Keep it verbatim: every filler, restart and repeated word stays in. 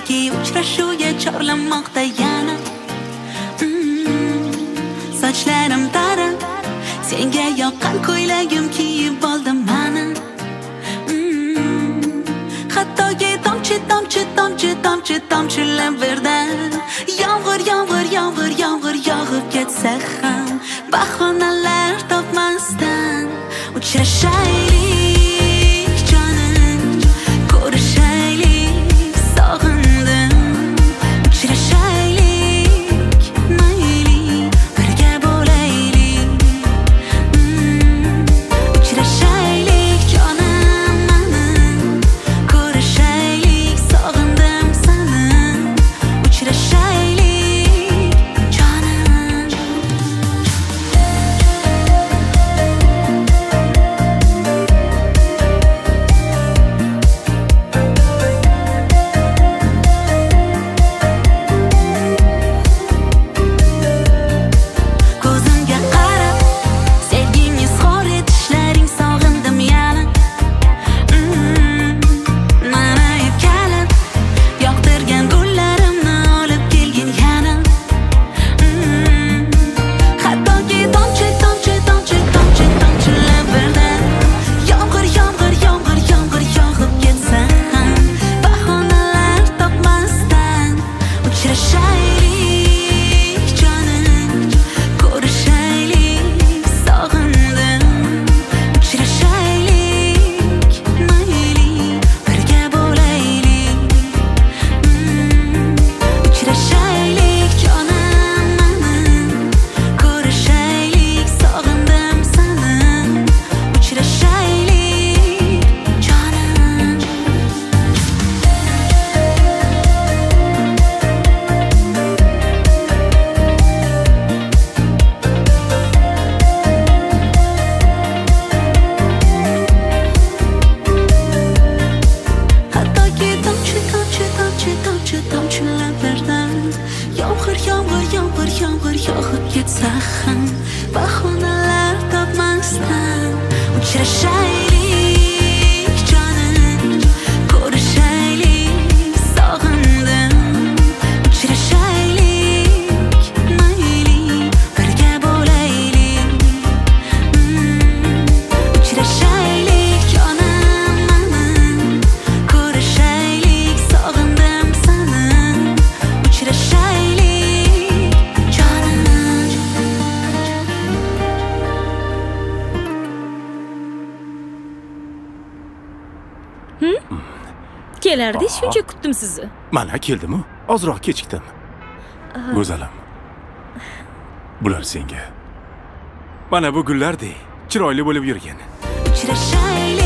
qalbki uchrashuvga chorlamoqda yana. Sochlarim tarab, senga yoqqan ko'ylagim kiyib oldim mana. Hattoki tomchi tomchi tomchi tomchi tomchilab birdan yomg'ir yomg'ir yomg'ir yomg'ir yog'ib ketsa ham bahonalar topmasdan uchrashaylik jonim, ko'rishaylik sog'indim, uchrashaylik mayli birga bo'laylik, uchrashaylik jonim mening, ko'rishaylik sog'indim seni, uchrashaylik jonim. Ko'zimga qarab, sevging izhor etishlaring sog'indim yana. Mana erkalab, yoqtirgan gullarimni olib kelgin yana. Hattoki tomchi tomchi tomchi tomchi tomchilab birdan yomg'ir yomg'ir yomg'ir yomg'ir yog'ib ketsa ham bahonalar topmasdan uchrashaylik jonim, ko'rishaylik sog'indim, uchrashaylik mayli birga bo'laylik, uchrashaylik jonim mening, ko'rishaylik sog'indim seni, uchrashaylik jonim. Hattoki tomchi tomchi tomchi tomchi tomchilab birdan yomg'ir yomg'ir yomg'ir yomg'ir yog'ib ketsa ham bahonalar topmasdan uchrashaylik jonim, ko'rishaylik sog'indim, uchrashaylik mayli birga bo'laylik, uchrashaylik jonim mening, ko'rishaylik sog'indim seni, uchrashaylik jonim. Kelardi, shuncha kutdim sizni. Mana keldim-ku. Ozroq kechikdim. Go'zalim. Bular senga. Mana bu gullardek chiroyli bo'lib yurgin. Uchrashaylik